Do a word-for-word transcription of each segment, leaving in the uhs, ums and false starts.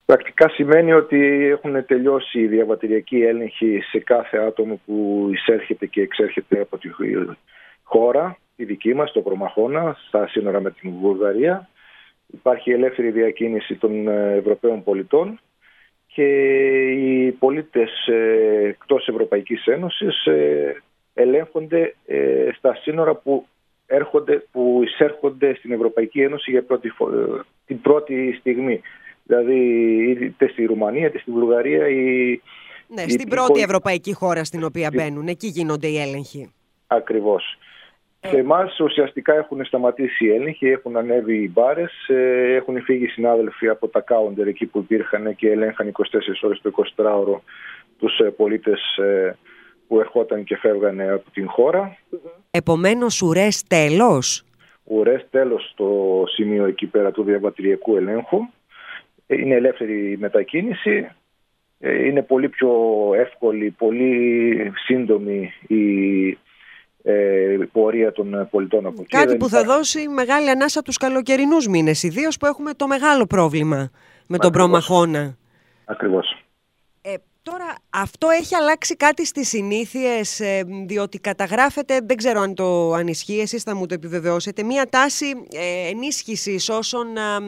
Πρακτικά σημαίνει ότι έχουν τελειώσει οι διαβατηριακοί έλεγχοι σε κάθε άτομο που εισέρχεται και εξέρχεται από τη χώρα, η δική μας, το Προμαχώνα, στα σύνορα με την Βουλγαρία. Υπάρχει ελεύθερη διακίνηση των Ευρωπαίων πολιτών και οι πολίτες εκτός Ευρωπαϊκής Ένωσης ελέγχονται στα σύνορα που, έρχονται, που εισέρχονται στην Ευρωπαϊκή Ένωση για πρώτη, την πρώτη στιγμή. Δηλαδή είτε στη Ρουμανία είτε στη Βουλγαρία. Η, ναι, η, στην η, πρώτη η, ευρωπαϊκή χώρα στην οποία μπαίνουν. Εκεί γίνονται οι έλεγχοι. Ακριβώς. Ε. Σε εμάς ουσιαστικά έχουν σταματήσει οι έλεγχοι, έχουν ανέβει οι μπάρες, έχουν φύγει οι συνάδελφοι από τα κάουντερ εκεί που υπήρχαν και ελέγχαν είκοσι τέσσερις ώρες το εικοσιτετράωρο τους πολίτες που ερχόταν και φεύγανε από την χώρα. Επομένως, ουρές τέλος. Ουρές τέλος στο σημείο εκεί πέρα του διαβατηριακού ελέγχου. Είναι ελεύθερη μετακίνηση. Είναι πολύ πιο εύκολη, πολύ σύντομη η ε, πορεία των πολιτών από εκεί. Κάτι που θα δώσει μεγάλη ανάσα τους καλοκαιρινούς μήνες, ιδίως που έχουμε το μεγάλο πρόβλημα με τον Προμαχώνα. Ακριβώς. Ε, τώρα αυτό έχει αλλάξει κάτι στις συνήθειες, ε, διότι καταγράφεται, δεν ξέρω αν το αν ισχύει, εσείς θα μου το επιβεβαιώσετε, μία τάση ε, ενίσχυσης όσων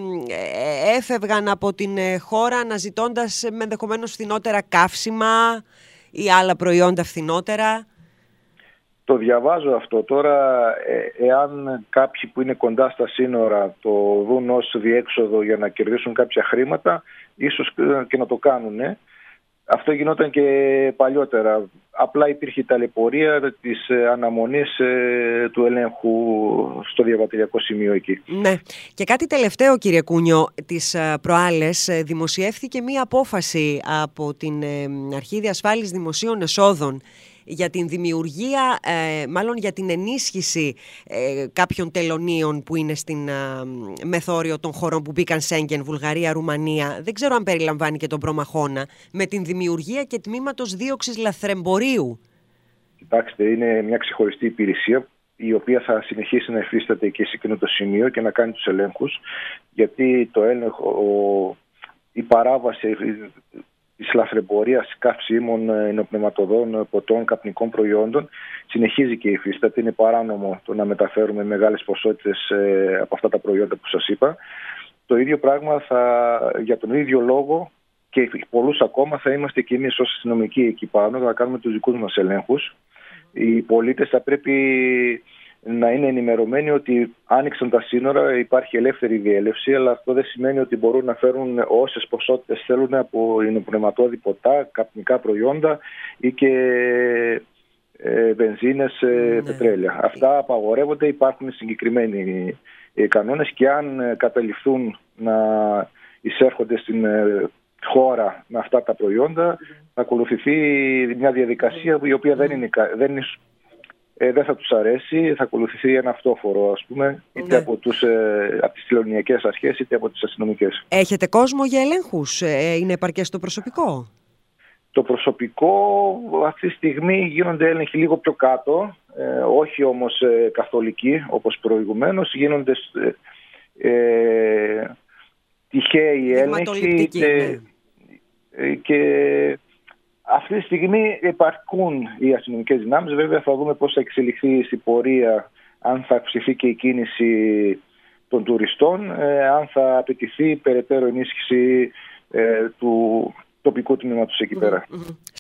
ε, έφευγαν από την ε, χώρα αναζητώντας ε, ενδεχομένως φθηνότερα καύσιμα ή άλλα προϊόντα φθηνότερα. Το διαβάζω αυτό τώρα, ε, εάν κάποιοι που είναι κοντά στα σύνορα το δουν ως διέξοδο για να κερδίσουν κάποια χρήματα, ίσως και να το κάνουν. Ε. Αυτό γινόταν και παλιότερα. Απλά υπήρχε η ταλαιπωρία της αναμονής ε, του ελέγχου στο διαβατηριακό σημείο εκεί. Ναι. Και κάτι τελευταίο, κύριε Κούνιο, τις προάλλες δημοσιεύθηκε μία απόφαση από την Αρχή Διασφάλισης Δημοσίων Εσόδων για την δημιουργία, ε, μάλλον για την ενίσχυση ε, κάποιων τελωνίων που είναι στην ε, μεθόριο των χωρών που μπήκαν Σέγγεν, Βουλγαρία, Ρουμανία. Δεν ξέρω αν περιλαμβάνει και τον Προμαχώνα, με την δημιουργία και τμήματος δίωξης λαθρεμπορίου. Κοιτάξτε, είναι μια ξεχωριστή υπηρεσία η οποία θα συνεχίσει να υφίσταται και σε εκείνο το σημείο και να κάνει τους ελέγχους, γιατί το έλεγχο, η παράβαση της λαθρεμπορίας καυσίμων, ενοπνευματοδών, ποτών, καπνικών προϊόντων συνεχίζει και υφίσταται. Είναι παράνομο το να μεταφέρουμε μεγάλες ποσότητες από αυτά τα προϊόντα που σας είπα. Το ίδιο πράγμα θα, για τον ίδιο λόγο και πολλούς ακόμα θα είμαστε και εμείς ως αστυνομικοί εκεί πάνω, θα κάνουμε τους δικούς μας ελέγχους. Οι πολίτες θα πρέπει να είναι ενημερωμένοι ότι άνοιξαν τα σύνορα, υπάρχει ελεύθερη διέλευση, αλλά αυτό δεν σημαίνει ότι μπορούν να φέρουν όσες ποσότητες θέλουν από υνοπνευματώδη ποτά, καπνικά προϊόντα ή και ε, βενζίνες, ε, ναι. πετρέλαια. Αυτά απαγορεύονται, υπάρχουν συγκεκριμένοι ε, κανόνες και αν καταληφθούν να εισέρχονται στην ε, χώρα με αυτά τα προϊόντα, θα ακολουθηθεί μια διαδικασία η οποία δεν είναι, δεν είναι Ε, δεν θα τους αρέσει, θα ακολουθηθεί ένα αυτόφορο, ας πούμε, είτε ναι. από, τους, ε, από τις τηλεονιακές αρχές, είτε από τις αστυνομικές. Έχετε κόσμο για ελέγχους, ε, είναι επαρκές το προσωπικό? Το προσωπικό αυτή τη στιγμή γίνονται έλεγχοι λίγο πιο κάτω, ε, όχι όμως ε, καθολικοί όπως προηγουμένως, γίνονται ε, ε, τυχαίοι έλεγχοι ναι. ε, και αυτή τη στιγμή υπαρκούν οι αστυνομικές δυνάμεις. Βέβαια θα δούμε πώς θα εξελιχθεί η πορεία, αν θα αυξηθεί και η κίνηση των τουριστών, ε, αν θα απαιτηθεί περαιτέρω ενίσχυση ε, του τοπικού τμήματος εκεί πέρα. Mm-hmm.